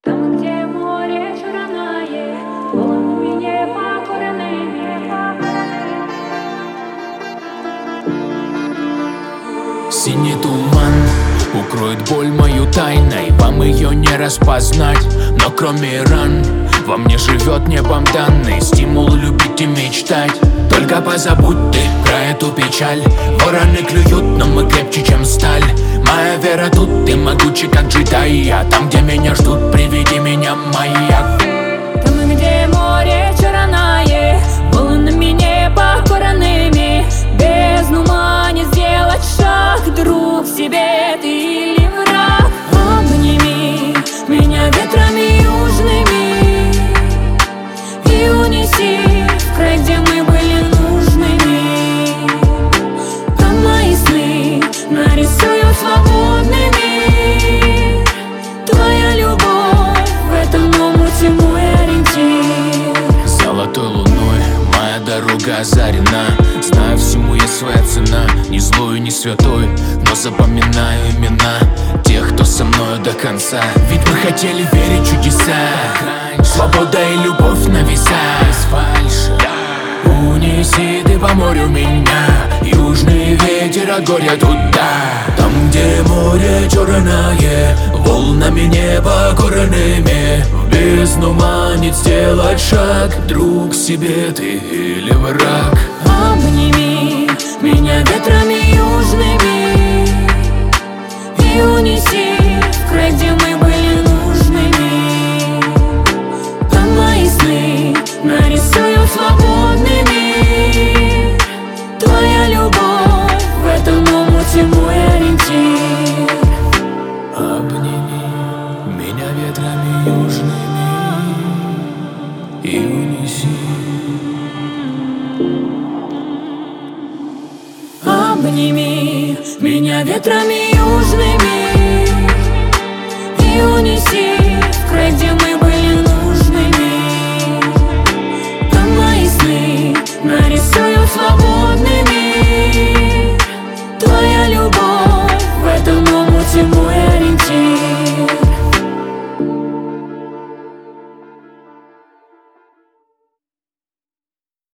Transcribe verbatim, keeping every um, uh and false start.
Там, где море черное, волнами покоренными. Синий туман укроет боль мою тайной, вам ее не распознать. Но кроме ран во мне живет небом данный стимул любить и мечтать. Только позабудь ты про эту печаль. Вороны клюют, но мы крепче, чем сталь. Моя вера тут, ты могучий, как джедай. А там, где меня ждут, приведи меня, маяк. Там, где море черное, волнами не покоренными. Бездну манит сделать шаг, друг себе ты или враг. Обними меня ветрами южными и унеси в край, где мы были нужными. Там мои сны нарисую свободный мир. Твоя любовь в этом омуте мой ориентир. Золотой луной моя дорога озарена. Знаю, всему есть своя цена. Не злой, не святой, но запоминаю имена тех, кто со мною до конца. Ведь мы хотели верить в чудеса. Свобода и любовь на весах. Фальши. Унеси ты по морю меня, южный ветер от горя туда. Там, где море черное, волнами не покоренными. В бездну манит сделать шаг, друг себе ты или враг. Обними меня ветрами южными и унеси в край, где мы были нужными. Там мои сны нарисую свободный мир. Твоя любовь в этом омуте мой ориентир. Обними меня ветрами южными и унеси. Обними меня ветрами южными